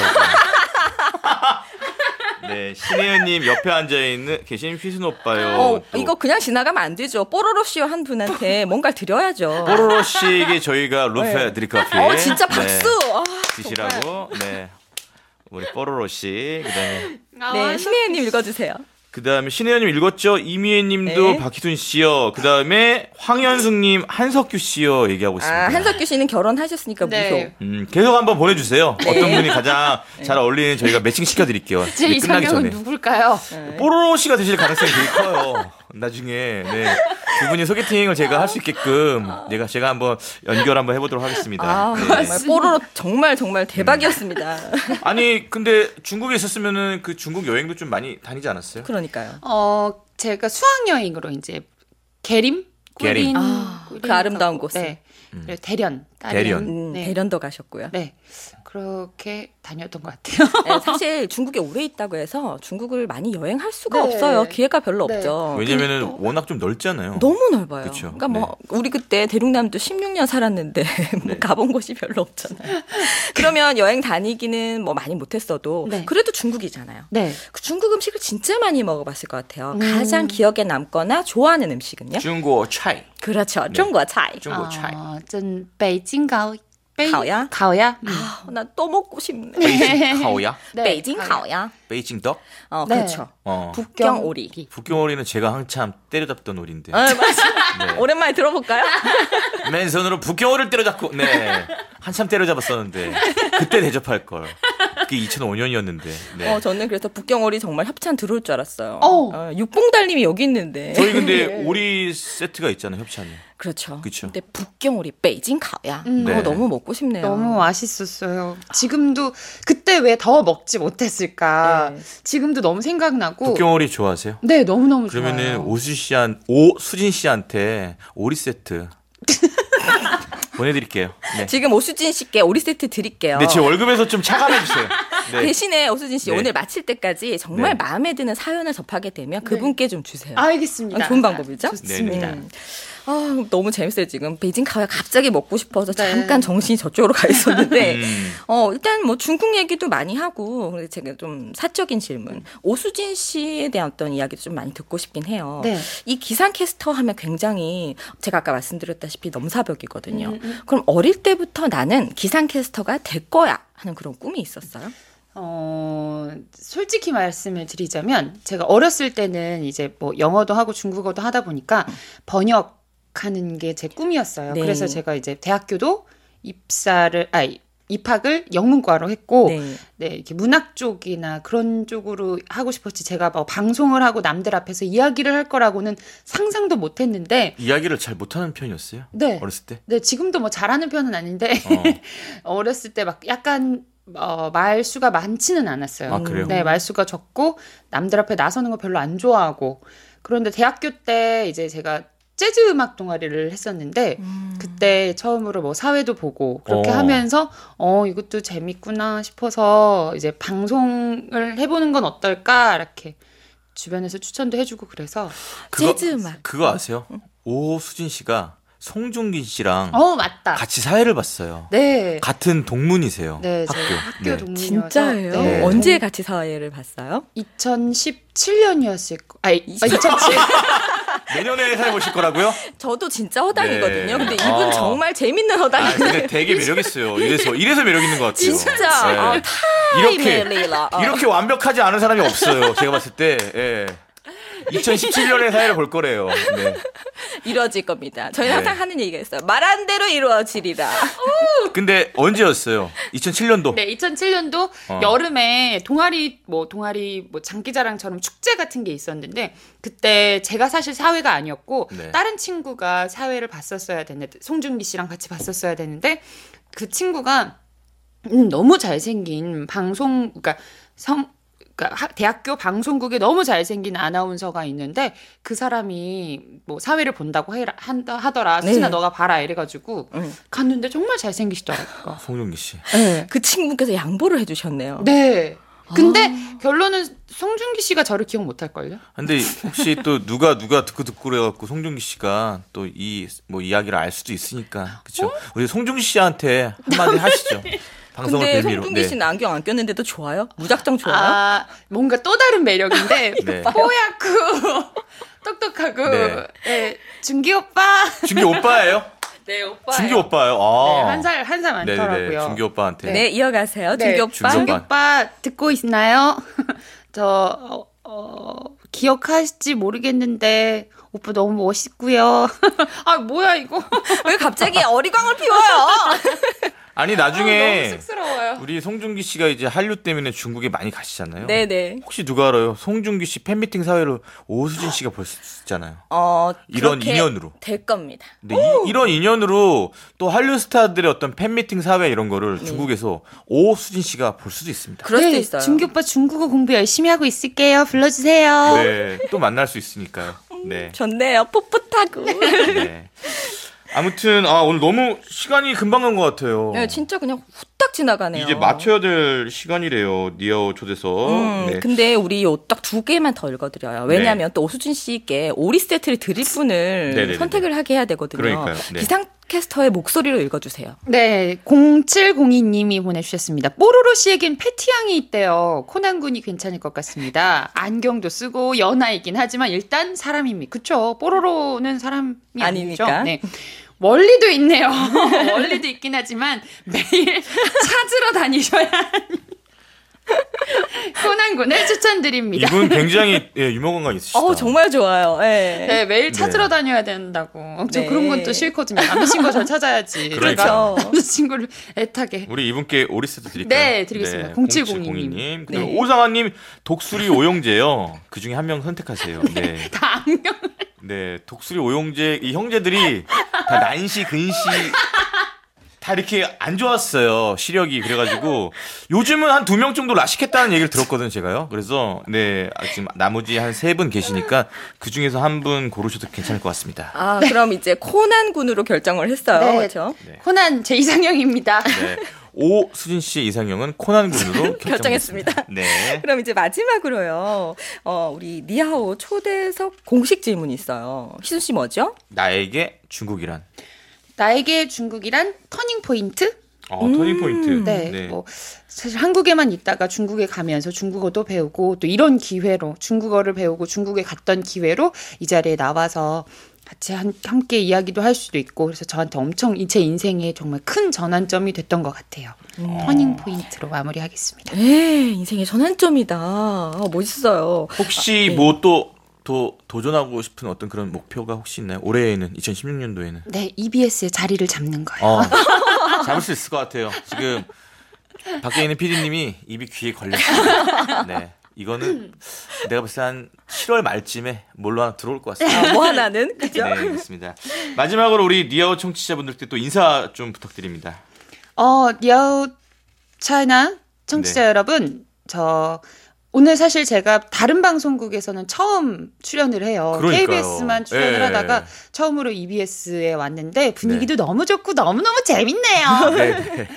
네, 신혜연님 옆에 앉아있는 계신 휘순 오빠요. 이거 그냥 지나가면 안 되죠. 뽀로로 씨 한 분한테 뭔가를 드려야죠. 뽀로로 씨에게 저희가 루페 드리커피. 진짜 박수. 드시라고. 네, 우리 뽀로로 씨. 그다음에 신혜연님 읽어주세요. 그 다음에 신혜연님 읽었죠? 이미애님도 박희순 씨요. 그 다음에 황현숙님, 한석규 씨요. 얘기하고 있습니다. 한석규 씨는 결혼하셨으니까 무효. 계속 한번 보내주세요. 어떤 분이 가장 잘 어울리는 저희가 매칭 시켜드릴게요. 제 이상형은 누굴까요? 뽀로로 씨가 되실 가능성이 되게 커요. 나중에 두 분이 소개팅을 제가 할 수 있게끔 제가 한번 연결 한번 해보도록 하겠습니다. 정말 뽀로로 정말 대박이었습니다. 아니 근데 중국에 있었으면은 그 중국 여행도 좀 많이 다니지 않았어요? 그러니까요. 제가 수학여행으로 이제 계림. 그 아름다운 곳. 네. 대련. 대련도 가셨고요. 네. 그렇게 다녔던 것 같아요. 사실 중국에 오래 있다고 해서 중국을 많이 여행할 수가 없어요. 기회가 별로 없죠. 왜냐면은 워낙 좀 넓잖아요. 너무 넓어요. 그쵸? 그러니까 뭐 우리 그때 대륙남도 16년 살았는데 뭐 가본 곳이 별로 없잖아요. 그러면 여행 다니기는 뭐 많이 못했어도 그래도 중국이잖아요. 그 중국 음식을 진짜 많이 먹어봤을 것 같아요. 가장 기억에 남거나 좋아하는 음식은요? 중국 차이. 그렇죠. 중국 차이. 중국 차이. 真北京烤烤鸭? 烤鸭. 나 또 먹고 싶네. 베이징烤鸭? 베이징烤鸭. 베이징 떡? 그렇죠. 북경 오리. 북경 오리는 제가 한참 때려잡던 오리인데. 맞아. 오랜만에 들어볼까요? 맨손으로 북경 오리를 때려잡고, 한참 때려잡았었는데 그때 대접할 걸. 그게 2005년이었는데. 저는 그래서 북경 오리 정말 협찬 들어올 줄 알았어요. 육봉달님이 여기 있는데. 저희 근데 오리 세트가 있잖아요, 협찬이. 그렇죠. 근데 북경 오리 베이징烤鸭. 너무 먹고 싶네요. 너무 맛있었어요. 지금도 그때 왜 더 먹지 못했을까. 지금도 너무 생각나고. 북경 오리 좋아하세요? 네, 너무너무 좋아요. 그러면은 오수진 씨한테 오리 세트 보내드릴게요. 지금 오수진 씨께 오리 세트 드릴게요. 제 월급에서 좀 차감해주세요. 대신에 오수진 씨 오늘 마칠 때까지 정말 마음에 드는 사연을 접하게 되면 그분께 좀 주세요. 알겠습니다. 좋은 방법이죠? 좋습니다. 너무 재밌어요. 지금 베이징烤鸭갑자기 먹고 싶어서 잠깐 정신이 저쪽으로 가 있었는데 일단 뭐 중국 얘기도 많이 하고 제가 좀 사적인 질문. 오수진 씨에 대한 어떤 이야기도 좀 많이 듣고 싶긴 해요. 이 기상캐스터 하면 굉장히 제가 아까 말씀드렸다시피 넘사벽이거든요. 그럼 어릴 때부터 나는 기상캐스터가 될 거야 하는 그런 꿈이 있었어요? 솔직히 말씀을 드리자면 제가 어렸을 때는 이제 뭐 영어도 하고 중국어도 하다 보니까 번역하는 게 제 꿈이었어요. 그래서 제가 이제 대학교도 입학을 영문과로 했고, 이렇게 문학 쪽이나 그런 쪽으로 하고 싶었지. 제가 뭐 방송을 하고 남들 앞에서 이야기를 할 거라고는 상상도 못 했는데. 이야기를 잘 못하는 편이었어요? 어렸을 때? 네, 지금도 뭐 잘하는 편은 아닌데, 어렸을 때 막 약간, 말수가 많지는 않았어요. 아, 그래요? 네, 말수가 적고, 남들 앞에 나서는 거 별로 안 좋아하고. 그런데 대학교 때 이제 제가 재즈 음악 동아리를 했었는데 그때 처음으로 뭐 사회도 보고 그렇게 하면서 이것도 재밌구나 싶어서 이제 방송을 해보는 건 어떨까 이렇게 주변에서 추천도 해주고 그래서 재즈 음악 그거 아세요? 오수진 씨가 송중기 씨랑 맞다. 같이 사회를 봤어요. 네. 같은 동문이세요. 네, 학교 동문이어서. 진짜예요? 네. 언제 같이 사회를 봤어요? 2017년이었을 거. 2007. 내년에 사회 보실 거라고요? 저도 진짜 허당이거든요. 근데 이분 정말 재밌는 허당이에요. 근데 되게 매력 있어요. 이래서 매력 있는 것 같아요. 진짜. 이렇게 완벽하지 않은 사람이 없어요. 제가 봤을 때. 2017년에 사회를 볼 거래요. 이루어질 겁니다. 저희는 항상 하는 얘기가 있어요. 말한 대로 이루어지리라. 근데 언제였어요? 2007년도? 네, 2007년도 여름에 동아리 장기자랑처럼 축제 같은 게 있었는데 그때 제가 사실 사회가 아니었고 다른 친구가 사회를 봤었어야 되는데 송중기 씨랑 같이 봤었어야 되는데 그 친구가 너무 잘생긴 그러니까 대학교 방송국에 너무 잘생긴 아나운서가 있는데 그 사람이 뭐 사회를 본다고 하더라. 수진아 너가 봐라 이래가지고 갔는데 정말 잘생기시더라고요. 송중기 씨. 네. 그 친구께서 양보를 해주셨네요. 네. 근데 결론은 송중기 씨가 저를 기억 못할걸요? 근데 혹시 또 누가 듣고 그래갖고 송중기 씨가 또 뭐 이야기를 알 수도 있으니까 그렇죠? 우리 송중기 씨한테 한마디 하시죠. 방송을 근데 빌미로. 송중기 씨는 안경 안 꼈는데도 좋아요? 무작정 좋아요? 뭔가 또 다른 매력인데 네. 뽀얗고 똑똑하고 네. 네. 준기 오빠. 준기 오빠예요? 네, 오빠예요. 준기 오빠예요. 네, 한 살 많더라고요. 네네, 준기 오빠한테. 네, 이어가세요. 준기 오빠. 준기 오빠 듣고 있나요? 저 기억하실지 모르겠는데 오빠 너무 멋있고요. 아, 뭐야 이거? 왜 갑자기 어리광을 피워요? 아니 나중에 너무 쑥스러워요. 우리 송중기 씨가 이제 한류 때문에 중국에 많이 가시잖아요. 네네. 혹시 누가 알아요? 송중기 씨 팬미팅 사회를 오수진 씨가 볼 수 있잖아요. 이런 인연으로. 될 겁니다. 근데 이런 인연으로 또 한류 스타들의 어떤 팬미팅 사회 이런 거를 중국에서 오수진 씨가 볼 수도 있습니다. 그럴 수도 있어요. 준기 오빠 중국어 공부 열심히 하고 있을게요. 불러주세요. 네, 또 만날 수 있으니까요. 네. 좋네요. 풋풋하고. 네. 아무튼 오늘 너무 시간이 금방 간 것 같아요. 네, 진짜 그냥 후딱 지나가네요. 이제 맞춰야 될 시간이래요. 니아오 초대석. 네. 근데 우리 딱 2개만 더 읽어드려요. 왜냐하면 또 오수진 씨께 오리 세트를 드릴 분을 네네네. 선택을 하게 해야 되거든요. 그러니까요. 네. 기상캐스터의 목소리로 읽어주세요. 네, 0702님이 보내주셨습니다. 뽀로로 씨에겐 패티향이 있대요. 코난군이 괜찮을 것 같습니다. 안경도 쓰고 연하이긴 하지만 일단 사람입니다. 그쵸? 뽀로로는 사람이 아니니까. 아니죠. 네. 원리도 있네요. 원리도 있긴 하지만 매일 찾으러 다니셔야 코난군을 추천드립니다. 이분 굉장히 유머감각 있으시다. 정말 좋아요. 네, 매일 찾으러 다녀야 된다고. 저 그런 건 또 싫거든요. 남자친구가 절 찾아야지. 그러니까. 남자친구를 애타게. 우리 이분께 오리세트 드릴까요? 네, 드리겠습니다. 0702님. 그리고 오상아님 독수리 오용제요. 그 중에 한 명 선택하세요. 네. 다 악명. 네, 독수리 오용제 이 형제들이 다 난시 근시 다 이렇게 안 좋았어요. 시력이. 그래가지고 요즘은 한 2명 정도 라식했다는 얘기를 들었거든요, 제가요. 그래서 네, 지금 나머지 한 3분 계시니까 그 중에서 한 분 고르셔도 괜찮을 것 같습니다. 그럼 이제 코난 군으로 결정을 했어요. 네. 그렇죠? 네. 코난 제 이상형입니다. 네. 오수진 씨의 이상형은 코난 군으로 결정했습니다. 네. 그럼 이제 마지막으로요. 우리 니하오 초대석 공식 질문이 있어요. 희순 씨 뭐죠? 나에게 중국이란? 나에게 중국이란 터닝 포인트? 터닝 포인트. 네. 뭐 사실 한국에만 있다가 중국에 가면서 중국어도 배우고 또 이런 기회로 중국어를 배우고 중국에 갔던 기회로 이 자리에 나와서 같이 함께 이야기도 할 수도 있고 그래서 저한테 엄청 제 인생에 정말 큰 전환점이 됐던 것 같아요. 터닝 포인트로 마무리하겠습니다. 네, 인생의 전환점이다. 멋있어요. 혹시 뭐 또 도전하고 싶은 어떤 그런 목표가 혹시 있나요? 올해에는 2016년도에는? 네, EBS의 자리를 잡는 거예요. 잡을 수 있을 것 같아요. 지금 밖에 있는 PD님이 입이 귀에 걸렸어요. 네. 이거는 내가 봤을 때 한 7월 말쯤에 뭘로 하나 들어올 것 같습니다. 뭐 하나는? 그죠? 네, 그렇습니다. 마지막으로 우리 니아오 청취자분들께 또 인사 좀 부탁드립니다. 니아오 차이나 청취자 여러분, 오늘 사실 제가 다른 방송국에서는 처음 출연을 해요. 그러니까요. KBS만 출연을 하다가 처음으로 EBS에 왔는데 분위기도 너무 좋고 너무너무 재밌네요. 네.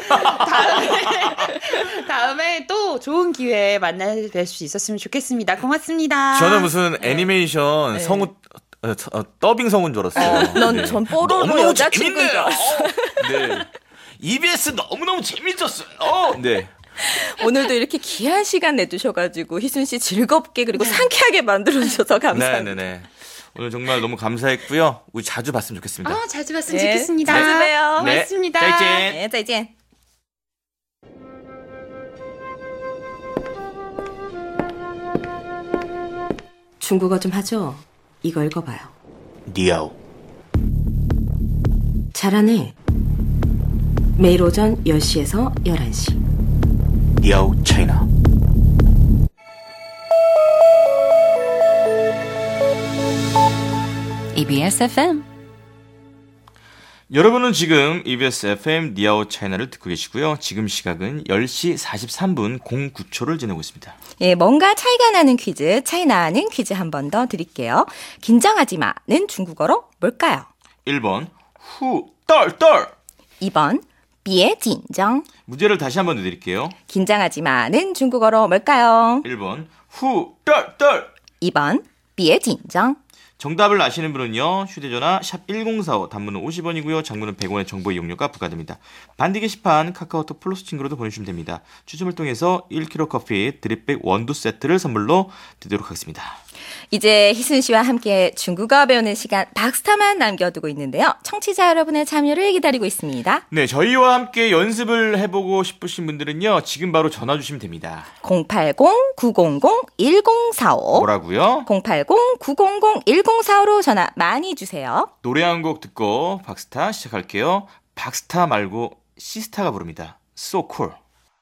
다음에 또 좋은 기회에 만나뵐 수 있었으면 좋겠습니다. 고맙습니다. 저는 무슨 애니메이션 성우 더빙 성우인 줄 알았어요. 전 뽀로로 여자친구인 줄 알았어요. 네. EBS 너무너무 재밌었어요. 네. 오늘도 이렇게 귀한 시간 내주셔가지고 희순 씨 즐겁게 그리고 상쾌하게 만들어주셔서 감사합니다. 네네네. 오늘 정말 너무 감사했고요. 우리 자주 봤으면 좋겠습니다. 자주 봤으면 좋겠습니다. 자주 봬요. 고맙습니다. 짜이젠. 네, 짜이젠. 중국어 좀 하죠? 이거 읽어봐요. 니아오. 잘하네. 매일 오전 10시에서 11시. 니아오 차이나. EBS FM. 여러분은 지금 EBS FM 니아오 차이나를 듣고 계시고요. 지금 시각은 10시 43분 09초를 지나고 있습니다. 예, 뭔가 차이가 나는 퀴즈, 차이 나는 퀴즈 한 번 더 드릴게요. 긴장하지 마는 중국어로 뭘까요? 1번 후떨떨 2번 비에 긴장. 문제를 다시 한 번 더 드릴게요. 긴장하지 마는 중국어로 뭘까요? 1번 후떨떨 2번 비에 긴장. 정답을 아시는 분은요. 휴대전화 샵 1045 단문은 50원이고요. 장문은 100원의 정보 이용료가 부과됩니다. 반디 게시판 카카오톡 플러스 친구로도 보내주시면 됩니다. 추첨을 통해서 1kg 커피 드립백 원두 세트를 선물로 드리도록 하겠습니다. 이제 희순 씨와 함께 중국어 배우는 시간 박스타만 남겨두고 있는데요. 청취자 여러분의 참여를 기다리고 있습니다. 네, 저희와 함께 연습을 해보고 싶으신 분들은요. 지금 바로 전화 주시면 됩니다. 080-900-1045 뭐라고요? 080-900-1045로 전화 많이 주세요. 노래 한 곡 듣고 박스타 시작할게요. 박스타 말고 시스타가 부릅니다. So cool.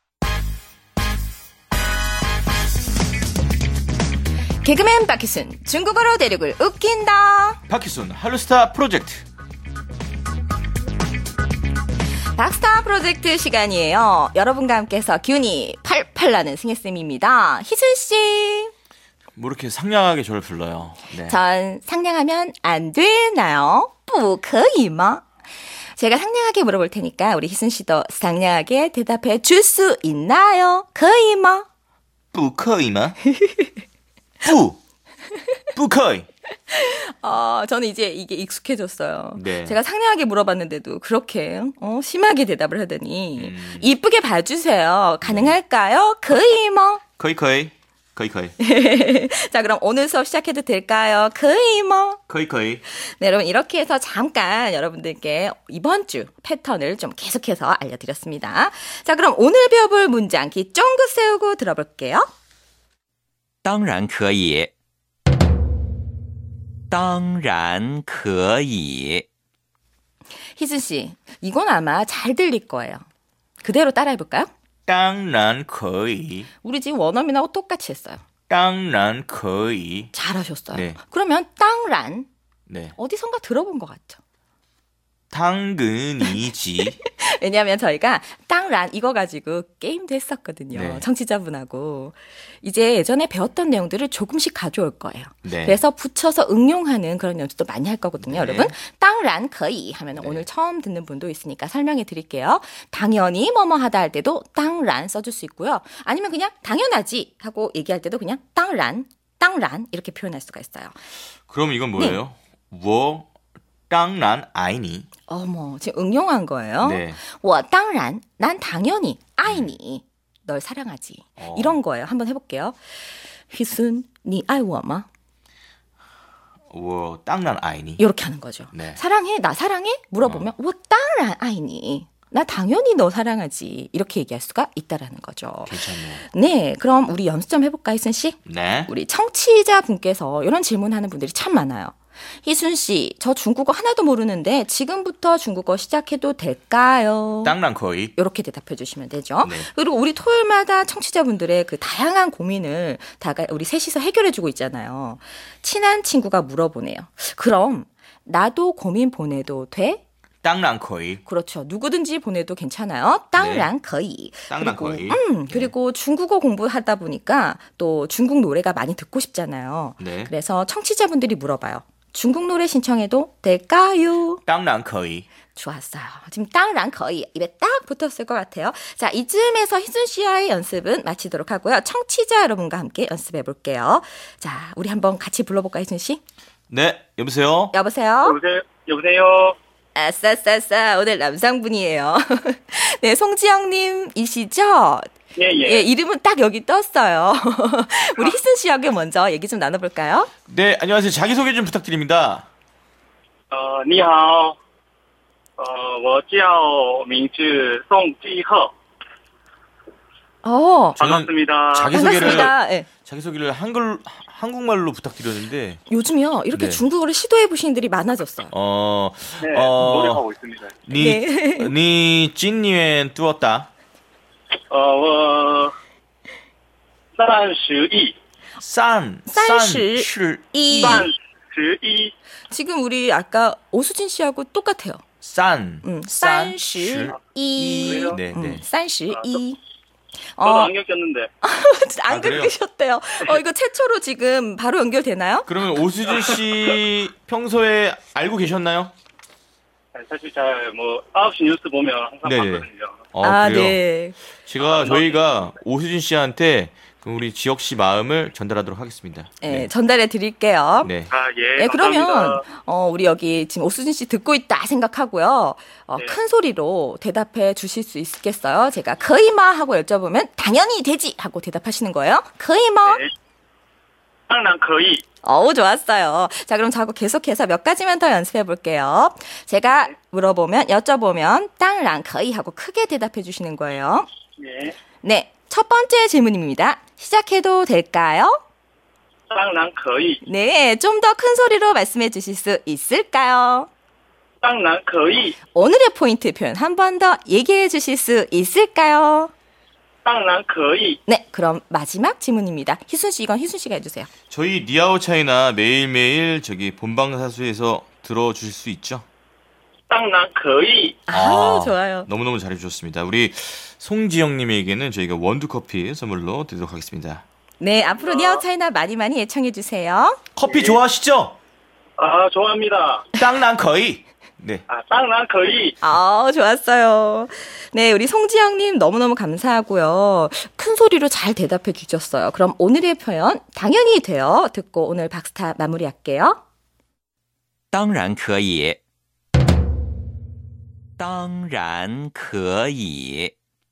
개그맨 박희순, 중국어로 대륙을 웃긴다. 박희순 할로스타 프로젝트. 박스타 프로젝트 시간이에요. 여러분과 함께해서 기운이 팔팔 나는 승혜쌤입니다. 희순씨. 뭐 이렇게 상냥하게 저를 불러요. 네. 전 상냥하면 안 되나요? 不可以吗? 제가 상냥하게 물어볼 테니까 우리 희순씨도 상냥하게 대답해 줄 수 있나요? 可以吗? 不可以吗?不可以. 저는 이제 이게 익숙해졌어요. 네. 제가 상냥하게 물어봤는데도 그렇게 심하게 대답을 하더니 이쁘게 봐주세요. 가능할까요? 可以吗? 可以可以. 자, 그럼 오늘 수업 시작해도 될까요? 可以吗? 可以可以. 네, 여러분 이렇게 해서 잠깐 여러분들께 이번 주 패턴을 좀 계속해서 알려드렸습니다. 자, 그럼 오늘 배워볼 문장 귀 쫑긋 세우고 들어볼게요. 当然可以当然可以 희순 씨, 이건 아마 잘 들릴 거예요. 그대로 따라해볼까요? 当然可以. 우리 지금 원어민하고 똑같이 했어요. 当然可以. 잘하셨어요. 네. 그러면 当然 네. 어디선가 들어본 것 같죠? 당근이지. 왜냐하면 저희가 当然 이거 가지고 게임도 했었거든요. 네. 청취자분하고. 이제 예전에 배웠던 내용들을 조금씩 가져올 거예요. 네. 그래서 붙여서 응용하는 그런 연습도 많이 할 거거든요. 네. 여러분 当然可以 하면 네. 오늘 처음 듣는 분도 있으니까 설명해 드릴게요. 당연히 뭐뭐 하다 할 때도 当然 써줄 수 있고요. 아니면 그냥 당연하지 하고 얘기할 때도 그냥 当然 이렇게 표현할 수가 있어요. 그럼 이건 뭐예요? 我当然爱你. 어머, 지금 응용한 거예요. 네. 我当然, 난 당연히, 爱你, 널 사랑하지. 이런 거예요. 한번 해볼게요. 희순, 你爱我吗? 我当然爱你. 이렇게 하는 거죠. 네. 사랑해? 나 사랑해? 물어보면 我当然爱你. 나 당연히 너 사랑하지. 이렇게 얘기할 수가 있다라는 거죠. 괜찮네요. 네, 그럼 우리 연습 좀 해볼까, 희순 씨? 네. 우리 청취자분께서 이런 질문하는 분들이 참 많아요. 희순 씨, 저 중국어 하나도 모르는데 지금부터 중국어 시작해도 될까요? 当然可以. 이렇게 대답해 주시면 되죠. 네. 그리고 우리 토요일마다 청취자분들의 그 다양한 고민을 다 우리 셋이서 해결해 주고 있잖아요. 친한 친구가 물어보네요. 그럼 나도 고민 보내도 돼? 当然可以. 그렇죠. 누구든지 보내도 괜찮아요. 当然可以. 当然可以. 그리고 중국어 공부하다 보니까 또 중국 노래가 많이 듣고 싶잖아요. 네. 그래서 청취자분들이 물어봐요. 중국 노래 신청해도 될까요? 当然可以. 좋았어요. 지금 当然可以 입에 딱 붙었을 것 같아요. 자, 이쯤에서 희순 씨와의 연습은 마치도록 하고요. 청취자 여러분과 함께 연습해 볼게요. 자, 우리 한번 같이 불러볼까요, 희순 씨? 네, 여보세요? 여보세요? 여보세요? 아싸싸싸, 오늘 남성분이에요. 네, 송지영님이시죠? 예. 예, 이름은 딱 여기 떴어요. 우리 희순 씨하고 먼저 얘기 좀 나눠볼까요? 네, 안녕하세요. 자기소개 좀 부탁드립니다. 你好. 我叫名字宋继鹤. 반갑습니다. 반갑습니다. 네. 자기소개를 한국말로 부탁드렸는데 요즘요 이렇게 네. 중국어를 시도해 보시는 분들이 많아졌어요. 네, 노력하고 있습니다. 你今年多大? 我31. 31. 31. 지금 우리 아까 오수진 씨하고 똑같아요. 31. 네, 네. 31. 저도 안경 꼈는데. 안경 끼셨대요. 이거 최초로 지금 바로 연결되나요? 그러면 오수진 씨 평소에 알고 계셨나요? 사실 잘 9시 뉴스 보면 항상 봤거든요. 그래요? 네. 저희가 오수진 씨한테 우리 지혁 씨 마음을 전달하도록 하겠습니다. 네, 전달해 드릴게요. 네. 예. 네, 그러면 우리 여기 지금 오수진 씨 듣고 있다 생각하고요. 네. 큰 소리로 대답해 주실 수 있겠어요? 제가 거이마 하고 여쭤보면 당연히 되지 하고 대답하시는 거예요. 거이마. 네. 난 거의. 좋았어요. 자, 그럼 자꾸 계속해서 몇 가지만 더 연습해 볼게요. 제가 여쭤보면 땅랑 거의 하고 크게 대답해 주시는 거예요. 네. 네, 첫 번째 질문입니다. 시작해도 될까요? 난 거의. 네, 좀 더 큰 소리로 말씀해 주실 수 있을까요? 난 거의. 오늘의 포인트 표현 한 번 더 얘기해 주실 수 있을까요? 난 거의. 네, 그럼 마지막 질문입니다. 희순 씨, 이건 희순 씨가 해주세요. 저희 니아오 차이나 매일매일 본방사수에서 들어주실 수 있죠? 난 거의. 좋아요. 너무너무 잘해주셨습니다. 우리 송지영님에게는 저희가 원두커피 선물로 드리도록 하겠습니다. 네, 앞으로 니아오 차이나 많이 애청해 주세요. 커피 좋아하시죠? 좋아합니다. 땅난 거의. 네. 난 거의. 좋았어요. 네, 우리 송지영님 너무너무 감사하고요. 큰 소리로 잘 대답해 주셨어요. 그럼 오늘의 표현 당연히 돼요. 듣고 오늘 박스타 마무리할게요. 当然可以当然可以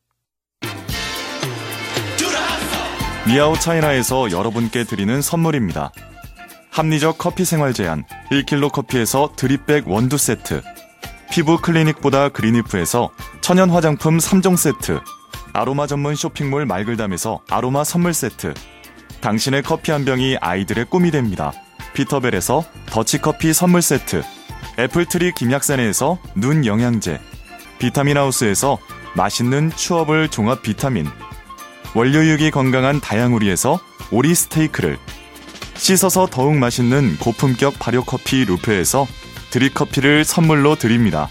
니아오 차이나에서 여러분께 드리는 선물입니다. 합리적 커피 생활 제한 1kg 커피에서 드립백 원두 세트, 피부 클리닉보다 그린이프에서 천연 화장품 3종 세트, 아로마 전문 쇼핑몰 말글담에서 아로마 선물 세트, 당신의 커피 한 병이 아이들의 꿈이 됩니다. 피터벨에서 더치커피 선물 세트, 애플트리 김약산에서 눈 영양제, 비타민하우스에서 맛있는 추어블 종합 비타민, 원료육이 건강한 다양우리에서 오리 스테이크를, 씻어서 더욱 맛있는 고품격 발효커피 루페에서 드립커피를 선물로 드립니다.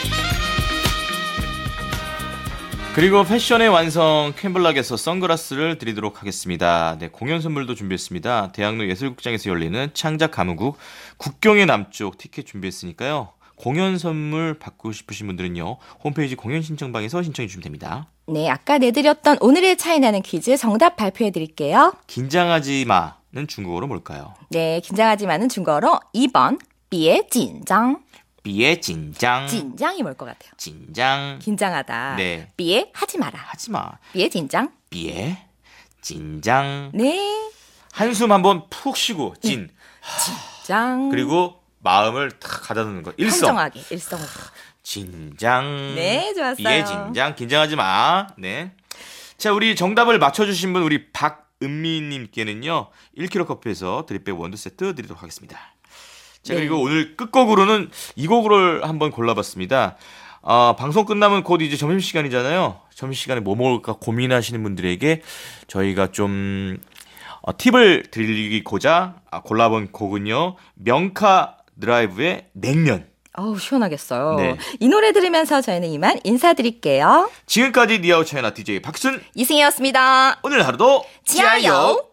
그리고 패션의 완성 캠블락에서 선글라스를 드리도록 하겠습니다. 네, 공연 선물도 준비했습니다. 대학로 예술극장에서 열리는 창작 가무국 국경의 남쪽 티켓 준비했으니까요. 공연 선물 받고 싶으신 분들은요. 홈페이지 공연 신청방에서 신청해 주시면 됩니다. 네, 아까 내드렸던 오늘의 차이나는 퀴즈 정답 발표해 드릴게요. 긴장하지 마는 중국어로 뭘까요? 네, 긴장하지 마는 중국어로 2번 비에 긴장. 비에 긴장. 긴장이 뭘 것 같아요? 긴장. 긴장하다. 네. 비에 하지 마라. 하지 마. 비에 긴장. 비에 긴장. 네. 한숨 한번 푹 쉬고 진. 긴장. 그리고 마음을 탁 가다듬는 거. 일성. 평정하게. 일성하게. 진장. 네, 좋았어요. 비에 진장. 긴장하지 마. 네. 자, 우리 정답을 맞춰주신 분 우리 박은미님께는요 1kg 커피에서 드립백 원두 세트 드리도록 하겠습니다. 자, 그리고 오늘 끝곡으로는 이 곡을 한번 골라봤습니다. 방송 끝나면 곧 이제 점심시간이잖아요. 점심시간에 뭐 먹을까 고민하시는 분들에게 저희가 좀 팁을 드리고자 골라본 곡은요. 명카 드라이브의 냉면. 시원하겠어요. 네. 이 노래 들으면서 저희는 이만 인사드릴게요. 지금까지 니아오 차이나 DJ 박순 이승희였습니다. 오늘 하루도 지아요.